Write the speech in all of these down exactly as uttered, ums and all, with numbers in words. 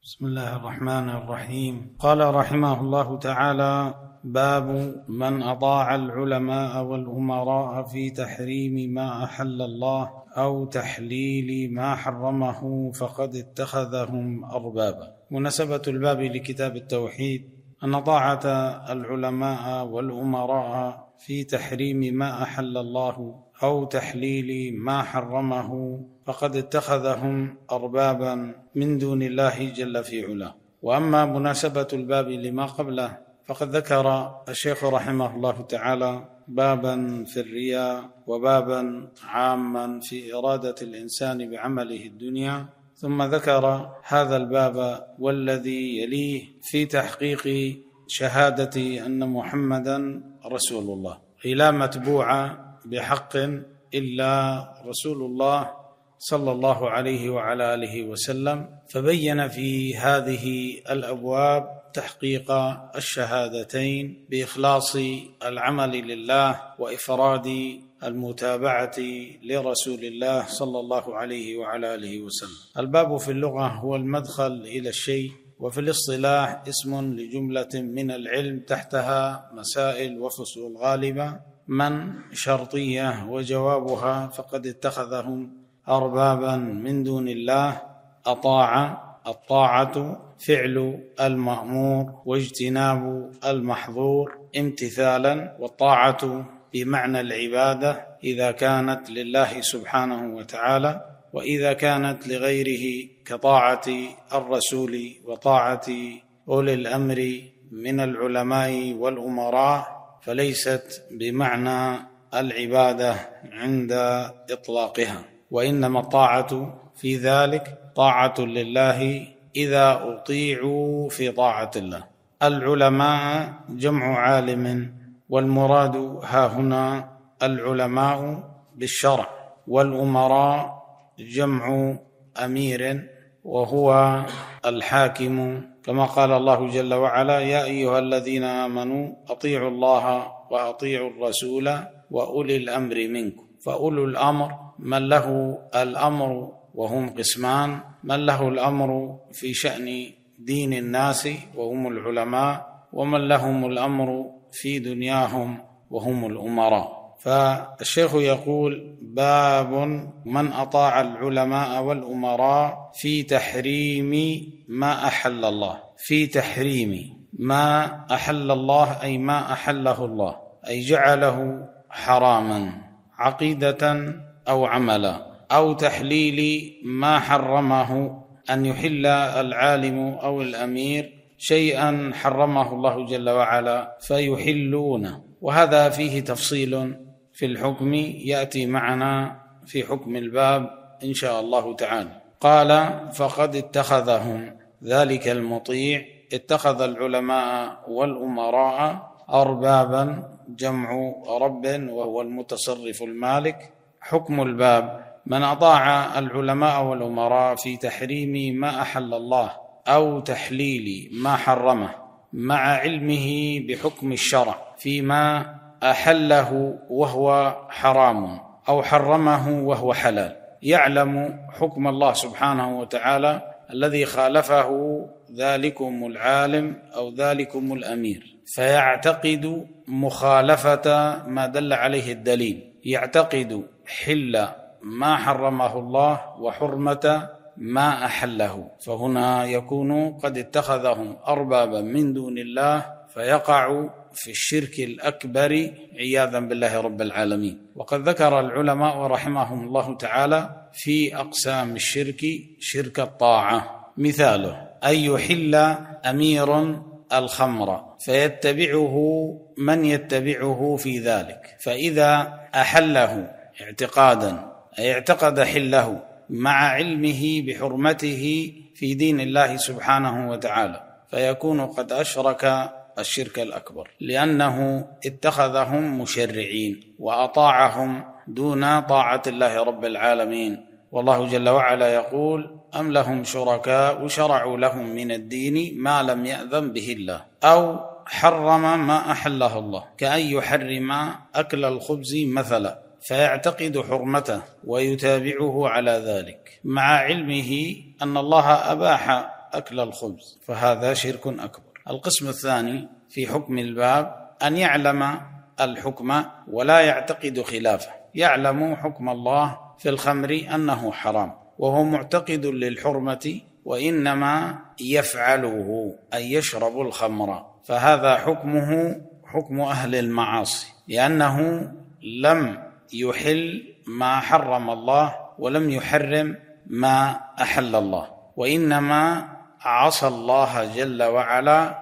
بسم الله الرحمن الرحيم. قال رحمه الله تعالى: باب من أطاع العلماء والأمراء في تحريم ما أحل الله أو تحليل ما حرمه فقد اتخذهم أربابا. مناسبة الباب لكتاب التوحيد أن طاعة العلماء والأمراء في تحريم ما أحل الله أو تحليل ما حرمه فقد اتخذهم أربابا من دون الله جل في علاه. وأما مناسبة الباب لما قبله فقد ذكر الشيخ رحمه الله تعالى بابا في الرياء وبابا عاما في إرادة الإنسان بعمله الدنيا، ثم ذكر هذا الباب والذي يليه في تحقيق شهادة أن محمدا رسول الله، لا متبوع بحق إلا رسول الله صلى الله عليه وعلى آله وسلم. فبين في هذه الأبواب تحقيق الشهادتين بإخلاص العمل لله وإفراد المتابعة لرسول الله صلى الله عليه وعلى آله وسلم. الباب في اللغة هو المدخل إلى الشيء، وفي الاصطلاح اسم لجملة من العلم تحتها مسائل وفصول غالبة. من شرطية وجوابها فقد اتخذهم أربابا من دون الله. أطاع، الطاعة فعل المأمور واجتناب المحظور امتثالا، والطاعة بمعنى العبادة إذا كانت لله سبحانه وتعالى، وإذا كانت لغيره كطاعة الرسول وطاعة أولي الأمر من العلماء والأمراء فليست بمعنى العبادة عند إطلاقها، وإنما الطاعة في ذلك طاعة لله إذا أطيعوا في طاعة الله. العلماء جمع عالم، والمراد ها هنا العلماء بالشرع، والأمراء جمع أمير وهو الحاكم، كما قال الله جل وعلا: يا أيها الذين آمنوا أطيعوا الله وأطيعوا الرسول وأولي الأمر منكم. فأولو الأمر من له الأمر، وهم قسمان: من له الأمر في شأن دين الناس وهم العلماء، ومن لهم الأمر في دنياهم وهم الأمراء. فالشيخ يقول: باب من أطاع العلماء والأمراء في تحريم ما أحل الله. في تحريم ما أحل الله أي ما أحله الله، أي جعله حراما عقيدة أو عملا، أو تحليل ما حرمه، أن يحل العالم أو الأمير شيئا حرمه الله جل وعلا فيحلونه، وهذا فيه تفصيل في الحكم يأتي معنا في حكم الباب إن شاء الله تعالى. قال: فقد اتخذهم، ذلك المطيع اتخذ العلماء والأمراء أربابا، جمع رب وهو المتصرف المالك. حكم الباب: من أطاع العلماء والأمراء في تحريم ما أحل الله أو تحليل ما حرمه مع علمه بحكم الشرع فيما أحله وهو حرام أو حرمه وهو حلال، يعلم حكم الله سبحانه وتعالى الذي خالفه ذلكم العالم أو ذلكم الأمير، فيعتقد مخالفة ما دل عليه الدليل، يعتقد حل ما حرمه الله وحرمة ما أحله، فهنا يكون قد اتخذهم أربابا من دون الله، فيقع في الشرك الأكبر عياذا بالله رب العالمين. وقد ذكر العلماء رحمهم الله تعالى في أقسام الشرك شرك الطاعة، مثاله أن يحل أمير الخمر فيتبعه من يتبعه في ذلك، فإذا أحله اعتقادا أي اعتقد حله مع علمه بحرمته في دين الله سبحانه وتعالى، فيكون قد أشرك الشرك الأكبر، لأنه اتخذهم مشرعين وأطاعهم دون طاعة الله رب العالمين. والله جل وعلا يقول: أم لهم شركاء شرعوا لهم من الدين ما لم يأذن به الله، أو حرم ما أحله الله، كأن يحرم أكل الخبز مثلا، فيعتقد حرمته ويتابعه على ذلك مع علمه أن الله أباح أكل الخبز، فهذا شرك أكبر. القسم الثاني في حكم الباب أن يعلم الحكم ولا يعتقد خلافه، يعلم حكم الله في الخمر أنه حرام وهو معتقد للحرمة وإنما يفعله أي يشرب الخمر، فهذا حكمه حكم أهل المعاصي، لأنه لم يحل ما حرم الله ولم يحرم ما أحل الله، وإنما عصى الله جل وعلا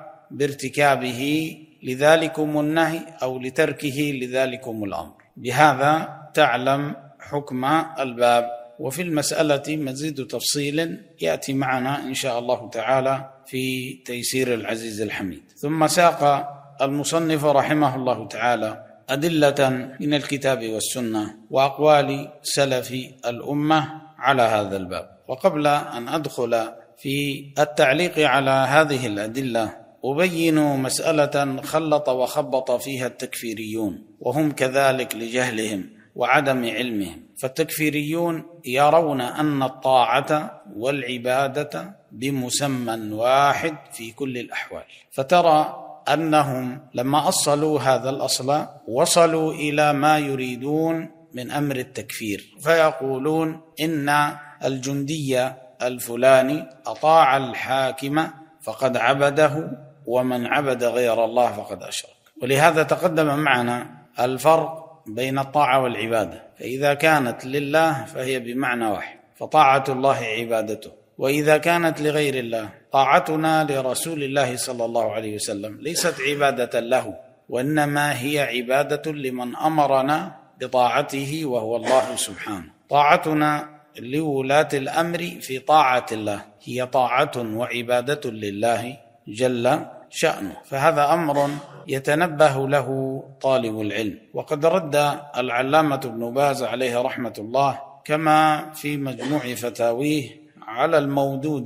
بارتكابه لذلكم النهي أو لتركه لذلكم الأمر. بهذا تعلم حكم الباب. وفي المسألة مزيد تفصيل يأتي معنا إن شاء الله تعالى في تيسير العزيز الحميد. ثم ساق المصنف رحمه الله تعالى أدلة من الكتاب والسنة وأقوال سلف الأمة على هذا الباب. وقبل أن أدخل في التعليق على هذه الأدلة أبين مسألة خلط وخبط فيها التكفيريون، وهم كذلك لجهلهم وعدم علمهم. فالتكفيريون يرون أن الطاعة والعبادة بمسمى واحد في كل الأحوال، فترى أنهم لما أصلوا هذا الأصل وصلوا إلى ما يريدون من أمر التكفير، فيقولون إن الجندي الفلاني أطاع الحاكم فقد عبده، ومن عبد غير الله فقد أشرك. ولهذا تقدم معنا الفرق بين الطاعة والعبادة، فإذا كانت لله فهي بمعنى واحد، فطاعة الله عبادته، وإذا كانت لغير الله طاعتنا لرسول الله صلى الله عليه وسلم ليست عبادة له، وإنما هي عبادة لمن أمرنا بطاعته وهو الله سبحانه. طاعتنا لولاة الأمر في طاعة الله هي طاعة وعبادة لله جل شأنه، فهذا أمر يتنبه له طالب العلم. وقد رد العلامة ابن باز عليه رحمة الله كما في مجموع فتاويه على المودود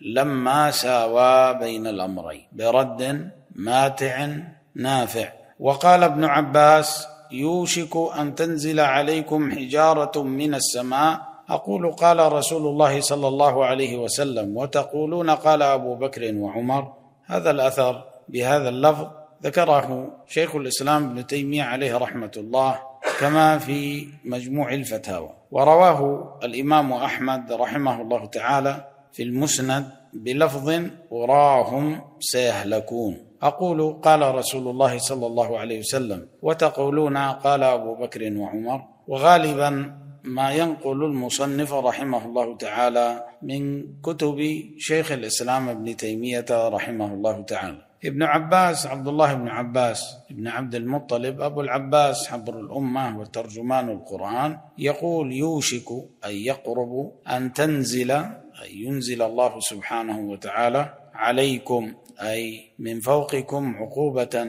لما ساوى بين الأمرين برد ماتع نافع. وقال ابن عباس: يوشك أن تنزل عليكم حجارة من السماء، أقول قال رسول الله صلى الله عليه وسلم وتقولون قال أبو بكر وعمر. هذا الأثر بهذا اللفظ ذكره شيخ الإسلام ابن تيمية عليه رحمة الله كما في مجموع الفتاوى، ورواه الإمام أحمد رحمه الله تعالى في المسند بلفظ أراهم سيهلكون، أقول قال رسول الله صلى الله عليه وسلم وتقولون قال أبو بكر وعمر. وغالبا ما ينقل المصنف رحمه الله تعالى من كتب شيخ الإسلام ابن تيمية رحمه الله تعالى. ابن عباس عبد الله بن عباس ابن عبد المطلب أبو العباس حبر الأمة وترجمان القرآن يقول: يوشك أي يقرب أن تنزل أي ينزل الله سبحانه وتعالى عليكم أي من فوقكم عقوبة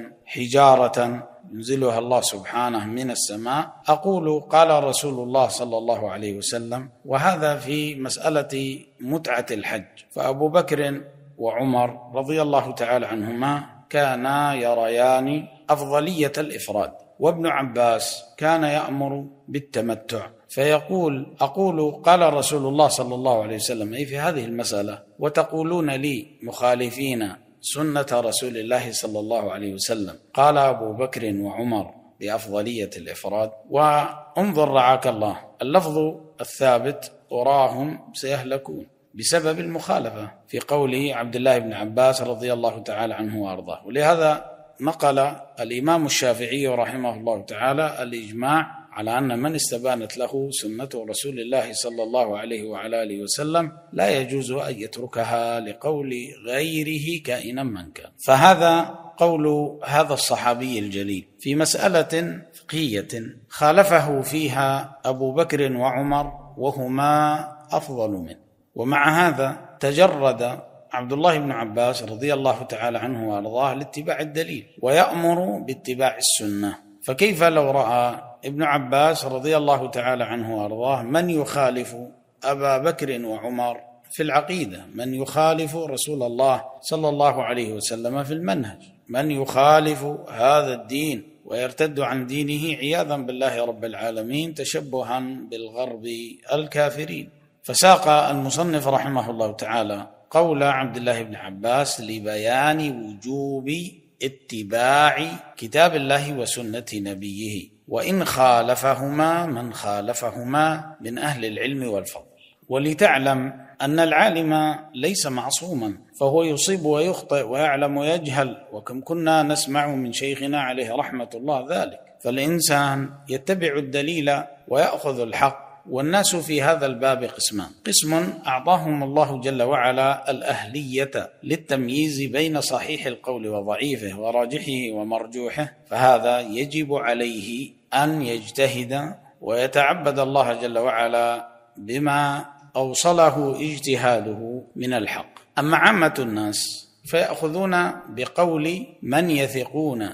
حجارة ينزلها الله سبحانه من السماء، أقول قال رسول الله صلى الله عليه وسلم. وهذا في مسألة متعة الحج، فأبو بكر وعمر رضي الله تعالى عنهما كانا يريان أفضلية الإفراد، وابن عباس كان يأمر بالتمتع، فيقول أقول قال رسول الله صلى الله عليه وسلم أي في هذه المسألة، وتقولون لي مخالفين سنة رسول الله صلى الله عليه وسلم قال أبو بكر وعمر بأفضلية الإفراد. وانظر رعاك الله اللفظ الثابت أراهم سيهلكون بسبب المخالفة في قوله عبد الله بن عباس رضي الله تعالى عنه وأرضاه. ولهذا نقل الإمام الشافعي رحمه الله تعالى الإجماع على أن من استبانت له سنة رسول الله صلى الله عليه وعلى آله وسلم لا يجوز أن يتركها لقول غيره كائنا من كان. فهذا قول هذا الصحابي الجليل في مسألة فقهية خالفه فيها أبو بكر وعمر وهما أفضل منه، ومع هذا تجرد عبد الله بن عباس رضي الله تعالى عنه وأرضاه لاتباع الدليل ويأمر باتباع السنة. فكيف لو رأى ابن عباس رضي الله تعالى عنه وأرضاه من يخالف أبا بكر وعمر في العقيدة، من يخالف رسول الله صلى الله عليه وسلم في المنهج، من يخالف هذا الدين ويرتد عن دينه عياذا بالله رب العالمين تشبها بالغرب الكافرين. فساق المصنف رحمه الله تعالى قول عبد الله بن عباس لبيان وجوب اتباع كتاب الله وسنة نبيه، وإن خالفهما من خالفهما من أهل العلم والفضل. ولتعلم أن العالم ليس معصوما، فهو يصيب ويخطئ ويعلم ويجهل، وكم كنا نسمع من شيخنا عليه رحمة الله ذلك. فالإنسان يتبع الدليل ويأخذ الحق. والناس في هذا الباب قسمان: قسم أعطاهم الله جل وعلا الأهلية للتمييز بين صحيح القول وضعيفه وراجحه ومرجوحه، فهذا يجب عليه أن يجتهد ويتعبد الله جل وعلا بما أوصله اجتهاده من الحق. أما عامة الناس فيأخذون بقول من يثقون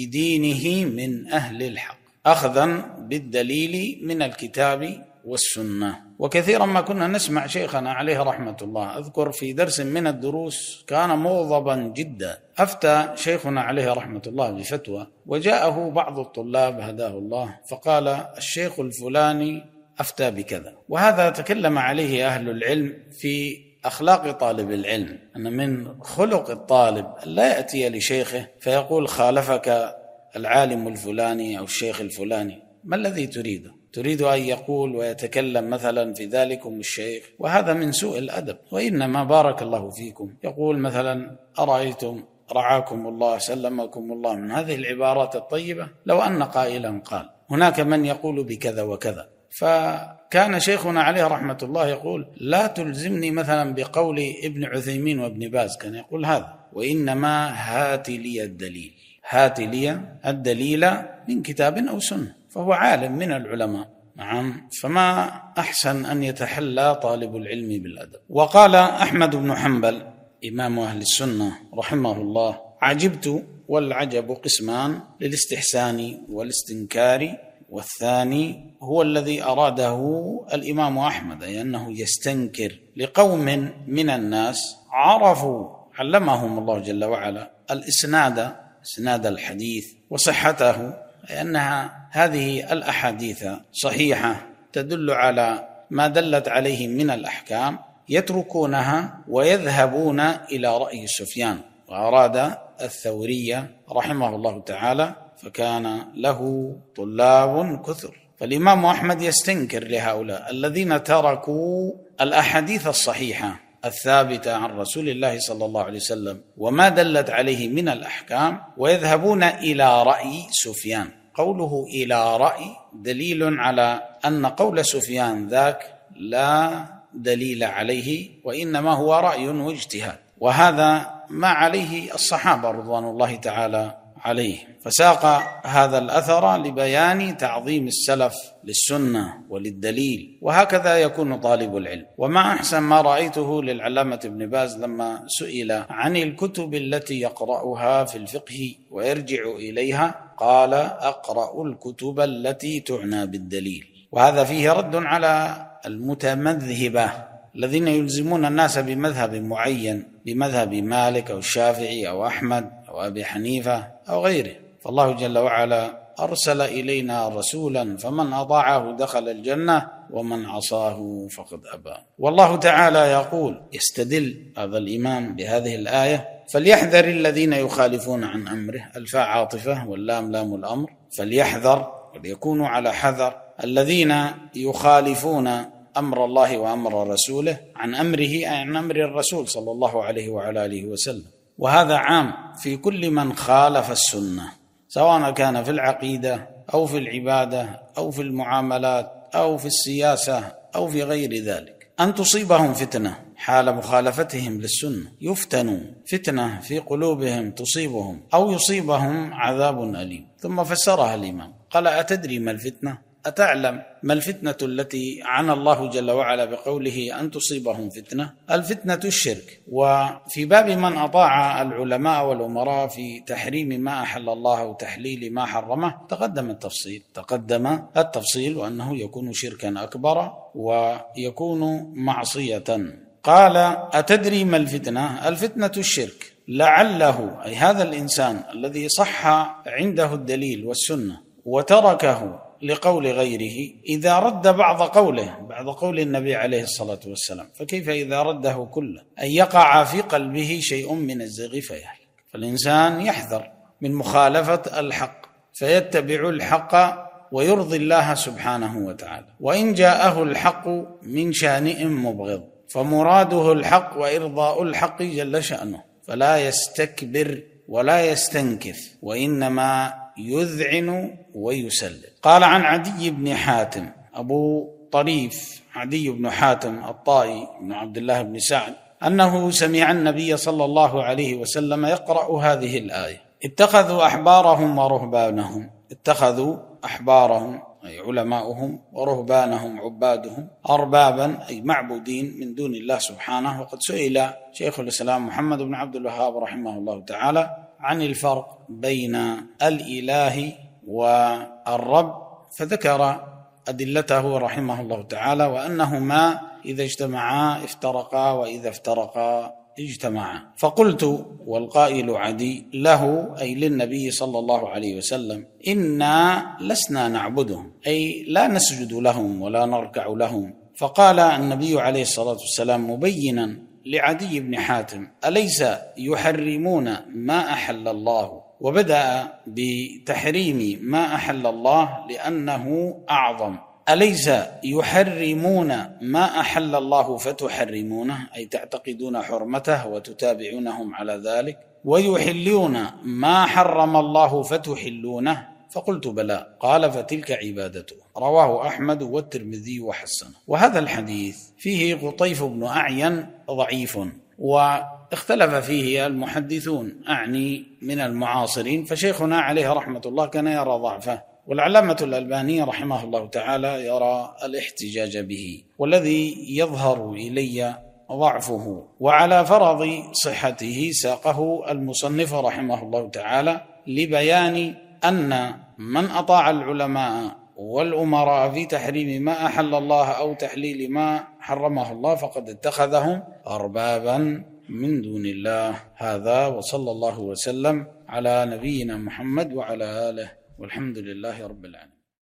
بدينه من أهل الحق، أخذا بالدليل من الكتاب والسنة. وكثيرا ما كنا نسمع شيخنا عليه رحمة الله، أذكر في درس من الدروس كان موظبا جدا، أفتى شيخنا عليه رحمة الله بفتوى، وجاءه بعض الطلاب هداه الله فقال الشيخ الفلاني أفتى بكذا، وهذا تكلم عليه أهل العلم في أخلاق طالب العلم، أن من خلق الطالب لا يأتي لشيخه فيقول خالفك العالم الفلاني أو الشيخ الفلاني. ما الذي تريده؟ تريد أن يقول ويتكلم مثلا في ذلكم الشيخ، وهذا من سوء الأدب. وإنما بارك الله فيكم يقول مثلا أرأيتم رعاكم الله سلمكم الله، من هذه العبارات الطيبة. لو أن قائلا قال هناك من يقول بكذا وكذا، فكان شيخنا عليه رحمة الله يقول لا تلزمني مثلا بقول ابن عثيمين وابن باز، كان يقول هذا، وإنما هات لي الدليل، هات لي الدليل من كتاب أو سنة. فهو عالم من العلماء، نعم، فما أحسن أن يتحلى طالب العلم بالأدب. وقال أحمد بن حنبل إمام أهل السنة رحمه الله: عجبت والعجب قسمان، للاستحسان والاستنكار، والثاني هو الذي أراده الإمام أحمد، أي أنه يستنكر لقوم من الناس عرفوا علمهم الله جل وعلا الإسناد، إسناد الحديث وصحته، لأنها هذه الأحاديث صحيحة تدل على ما دلت عليه من الأحكام، يتركونها ويذهبون إلى رأي سفيان، وأراد الثوري رحمه الله تعالى، فكان له طلاب كثر. فالإمام أحمد يستنكر لهؤلاء الذين تركوا الأحاديث الصحيحة الثابتة عن رسول الله صلى الله عليه وسلم وما دلت عليه من الأحكام، ويذهبون إلى رأي سفيان. قوله إلى رأي دليل على أن قول سفيان ذاك لا دليل عليه، وإنما هو رأي واجتهاد، وهذا ما عليه الصحابة رضوان الله تعالى عليه. فساق هذا الأثر لبيان تعظيم السلف للسنة وللدليل، وهكذا يكون طالب العلم. وما أحسن ما رأيته للعلامة ابن باز لما سئل عن الكتب التي يقرأها في الفقه ويرجع إليها، قال أقرأ الكتب التي تعنى بالدليل. وهذا فيه رد على المتمذهبة الذين يلزمون الناس بمذهب معين، بمذهب مالك أو الشافعي أو أحمد أو أبي حنيفة أو غيره. فالله جل وعلا أرسل إلينا رسولا فمن أطاعه دخل الجنة ومن عصاه فقد أبى. والله تعالى يقول، يستدل هذا الإمام بهذه الآية: فليحذر الذين يخالفون عن أمره، الفاء عاطفة واللام لام الأمر، فليحذر وليكونوا على حذر الذين يخالفون أمر الله وأمر رسوله، عن أمره عن أمر الرسول صلى الله عليه وعلى آله وسلم. وهذا عام في كل من خالف السنة، سواء كان في العقيدة أو في العبادة أو في المعاملات أو في السياسة أو في غير ذلك، أن تصيبهم فتنة حال مخالفتهم للسنة، يفتنوا فتنة في قلوبهم تصيبهم، أو يصيبهم عذاب أليم. ثم فسرها الإمام قال: أتدري ما الفتنة؟ أتعلم ما الفتنة التي عنى الله جل وعلا بقوله أن تصيبهم فتنة؟ الفتنة الشرك. وفي باب من أطاع العلماء والأمراء في تحريم ما أحل الله وتحليل ما حرمه تقدم التفصيل تقدم التفصيل وأنه يكون شركا أكبر ويكون معصية. قال: أتدري ما الفتنة؟ الفتنة الشرك. لعله أي هذا الإنسان الذي صح عنده الدليل والسنة وتركه لقول غيره إذا رد بعض قوله بعض قول النبي عليه الصلاة والسلام، فكيف إذا رده كله؟ أن يقع في قلبه شيء من الزيغ فيهلك. فالإنسان يحذر من مخالفة الحق فيتبع الحق ويرضي الله سبحانه وتعالى. وإن جاءه الحق من شانئ مبغض فمراده الحق وإرضاء الحق جل شأنه، فلا يستكبر ولا يستنكف وإنما يذعن ويسلم. قال عن عدي بن حاتم أبو طريف عدي بن حاتم الطائي بن عبد الله بن سعد أنه سمع النبي صلى الله عليه وسلم يقرأ هذه الآية: اتخذوا أحبارهم ورهبانهم اتخذوا أحبارهم أي علماؤهم ورهبانهم عبادهم أربابا أي معبودين من دون الله سبحانه. وقد سئل شيخ الإسلام محمد بن عبد الوهاب رحمه الله تعالى عن الفرق بين الإله والرب، فذكر أدلته رحمه الله تعالى، وأنهما إذا اجتمعا افترقا وإذا افترقا اجتمعا. فقلت والقائل عدي له أي للنبي صلى الله عليه وسلم: إنا لسنا نعبدهم أي لا نسجد لهم ولا نركع لهم. فقال النبي عليه الصلاة والسلام مبينا لعدي بن حاتم: أليس يحرمون ما أحل الله؟ وبدأ بتحريم ما أحل الله لأنه أعظم. أليس يحرمون ما أحل الله فتحرمونه أي تعتقدون حرمته وتتابعونهم على ذلك، ويحلون ما حرم الله فتحلونه؟ فقلت بلى. قال: فتلك عبادته. رواه أحمد والترمذي وحسنه. وهذا الحديث فيه قطيف بن أعين ضعيف، واختلف فيه المحدثون أعني من المعاصرين، فشيخنا عليه رحمة الله كان يرى ضعفه، والعلامة الألباني رحمه الله تعالى يرى الاحتجاج به، والذي يظهر إلي ضعفه. وعلى فرض صحته ساقه المصنف رحمه الله تعالى لبيان أن من أطاع العلماء والأمراء في تحريم ما أحل الله أو تحليل ما حرمه الله فقد اتخذهم أربابا من دون الله. هذا وصلى الله وسلم على نبينا محمد وعلى آله، والحمد لله رب العالمين.